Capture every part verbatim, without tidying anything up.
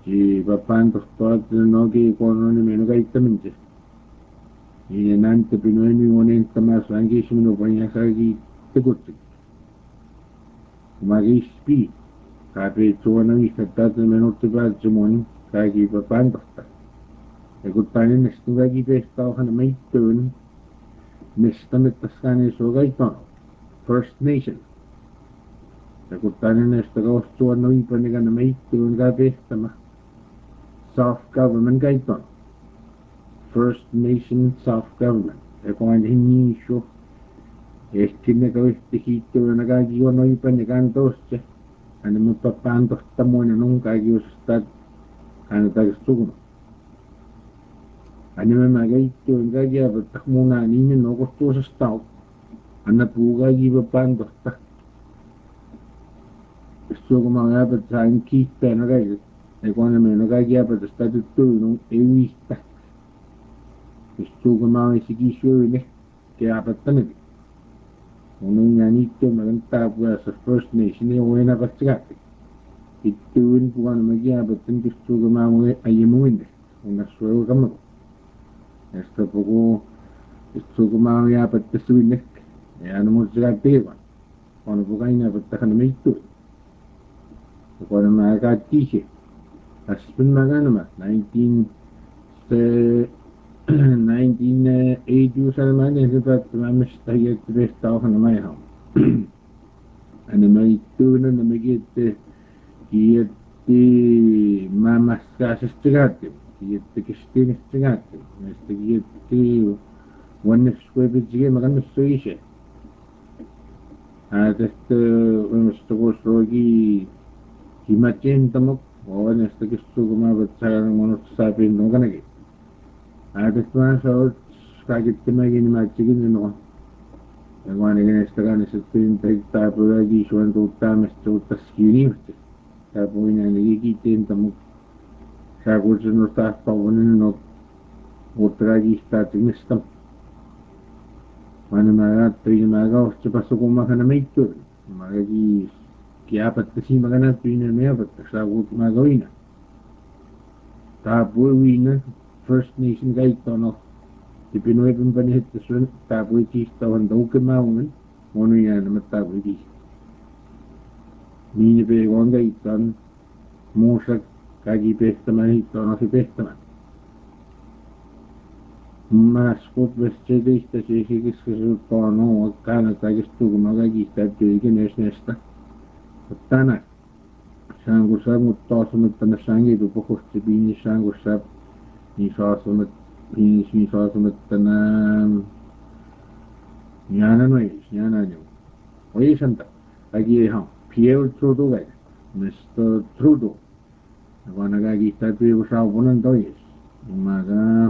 y papán doctor no que con un menos gaitamente y en ante pino en mi momento más rangi si no ponía aquí te guste magi spi cape tuana mi fatta menos te va jemoni kagi papán doctor e gutani nestu gagi pesta han mai tun nesta metasane so gaito First Nation e gutani nesta gosto no i paniga na mai tun ga pesta ma self-government gaito First Nation self-government e kung hindi siyo e tinne kawiste hito na gagiwa no ipan ni kantos siya ano mo papantos tamo na nung gagiwa sa stad ano tagustugo ano mo magayito ang gagiwa batak muna ninyo no gusto sa stad ano po gagiwa pantos ta gusto ko mga ba't sa aking kita na gagiwa e kung ano mo nagagiwa ba't sa stad ito nung ewista gusto ko mga isigisyo yun eh kaya ba't tanag unang nga nito maganda po sa First Nation eh uwi na pasigati ituin po ano magyabot ang gusto ko mga ayamuin eh kung naswero ka mo gusto po ko gusto ko mga yapat kasuin eh eh ano mo sigati ko kung ano po kayo napat na ka naman ito kung ano mga katisye aspin mga naman nineteen nineteen eighty sa naman eh dapat mamis tayo at besta ako na may ham ano may ito na namigit kiyat ti mamas kasas tigati kiyat ti kistinis tigati mas kiyat ti wanas kwebit sige makan misto isya at este misto ko sogi himatyen tamok o wanas ti kisto kumabat sa monot sapin no kanagi Atas mga sa kagit timay ni magsigin no. Ang mga naganastagan sa tuwing tayo lagi suwan to tamas to tas university. Tapo ina nagigitin tamo sa kurso no ta pawonin no utragi starting system. Mana mga tuwing mga sa pasok ko maka na may to. Magagi kiapat kasi magana tuwing na may apat sa gut magawin na. Tapo wina First Nation kahit no di Pinoy pampanihit na sun tapoy tistawan daw kamaungan mono yan naman tapoy di mini pe kong gaitan musak kagi pestaman hito no si pestaman mas ko peste de ista si sigis kasu tono wakana tagis tugu magagi tabjo ikin es nesta tanak sangu sab muttosumat tanasangi dupokosti bini sangu sab ni sasumat ni ni sasumat tanam nyana no is nyana nyo oye santa agi ha Pierre Trudeau ga Mister Trudeau ako nagagita tuyo sa upunan to is umaga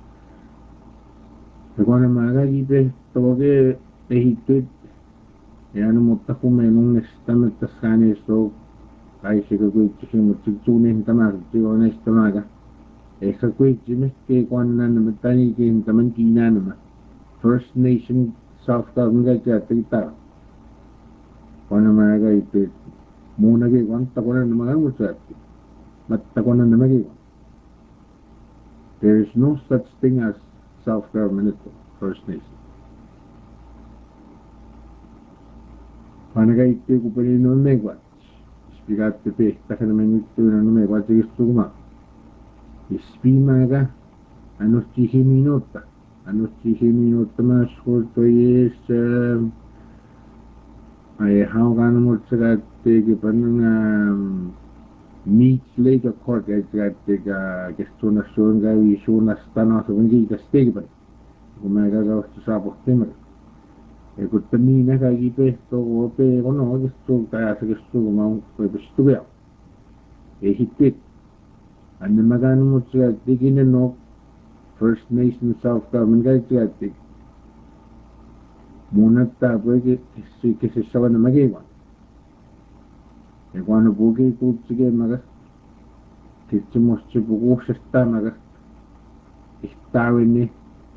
ako na magagipe toge tehitut yan mo ta kumenong nestamet tasane so ay sigo ko tsimo tsunin tamas tiyo nestamaga esa kuy jimis ke kwan na naman tayo kin taman kina naman First Nation self-government ga kita kwan na mga ga ipit muna ke kwan tako na naman mo sa matako na naman ke there is no such thing as self-government ito First Nation kwan na ga ipit ko pa rin naman may kwan spigat pipi taka naman ito na naman may kwan sa gusto kuma Ispimaga anos dieci minuta anos dieci minuta más corto es um, ay how kan mo sagat ke panang um, meet later court ay sagat ga gesto na son ga isu na stana so ngi ga steg pa kumaga ga sa po tema e ko tani na ga gipe to ope ono gesto ka sa gesto ma ko besto ya e hitit ano magano mo siya tigin na no First Nation self-government guys siya tig muna tapo ke si kasi sawa na magiwan e kung ano bugi ko sige maga kitsi mo siya buko siya sta maga istawin ni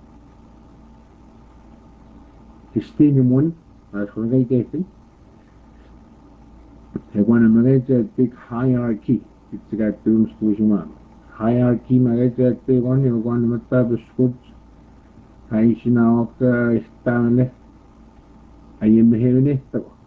istini mun as kung kay kesin e kung ano maga siya tig hierarchy itsekäyttöymstuisuma hajakimagaitsiatteiqoni uqanimattaapusqut haisinaoqa istaamane ayemmeheunehtaqa